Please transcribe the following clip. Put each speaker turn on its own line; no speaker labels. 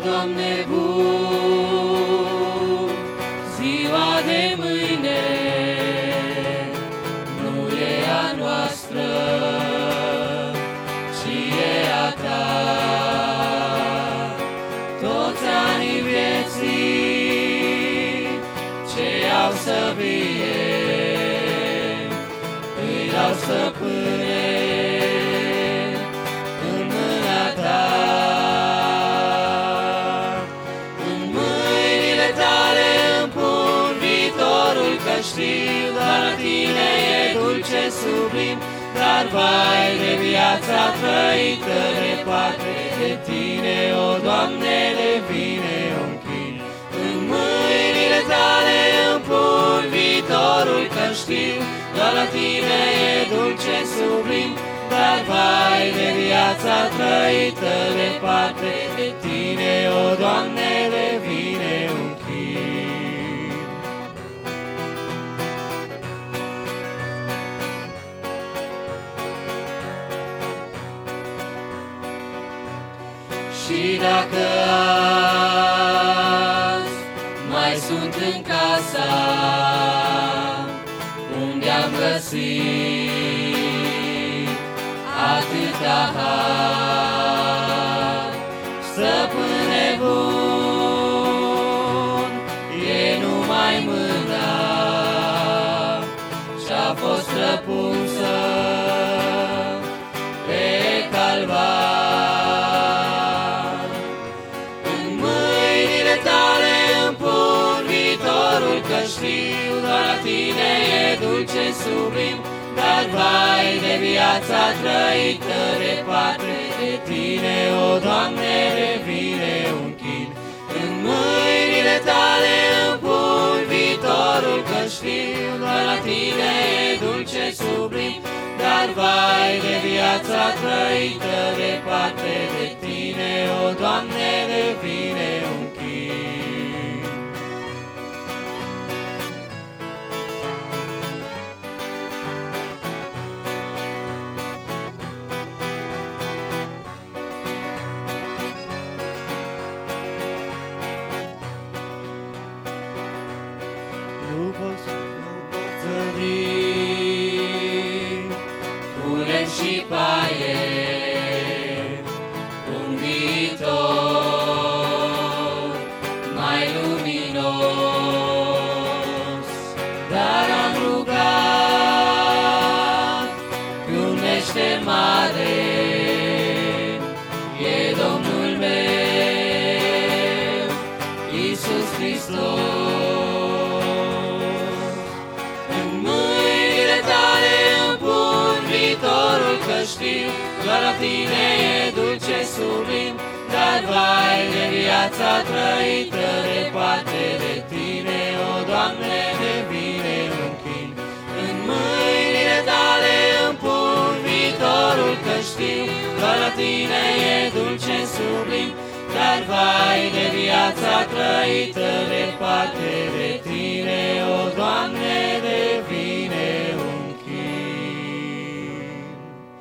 Doamne bun, ziua de mâine nu e a noastră, ci e a Ta. Toți anii vieții ce au să vie, îi dau, Stăpâne, în mâna Ta. În mâinile Tale îmi pun viitorul, că știu doar la Tine e dulce, sublim, dar vai de viața trăită departe de Tine, o Doamne, de vine un chin. În mâinile Tale îmi pun viitorul, că știu doar la Tine e dulce, sublim, dar vai de viața trăită departe de Tine, o Doamne, de vine un chin. Și dacă azi mai sunt în casa unde am găsit atâta har, Stăpâne bun, e numai mâna ce-a fost răpunsă pe calvar. În mâinile Tale îmi pun viitorul, că știu doar la Tine e dulce, sublim, dar vai de viața trăită departe de Tine, o Doamne, de vine un chin. În mâinile Tale îmi pun viitorul, că știu doar la Tine e dulce, sublim, dar vai de viața trăită departe de Tine, o Doamne, de vine un chin. Nu pot zări cu lemn și paie un viitor mai luminos, dar am rugat pe un meșter mare, e Domnul meu, Iisus Hristos. În mâinile Tale îmi pun viitorul, că știu doar la Tine e dulce, sublim, dar vai de viața trăită departe de Tine, o Doamne, de vine un chin. În mâinile Tale îmi pun viitorul, că știu doar la Tine e dulce, sublim, dar vai de viața trăită departe de Tine,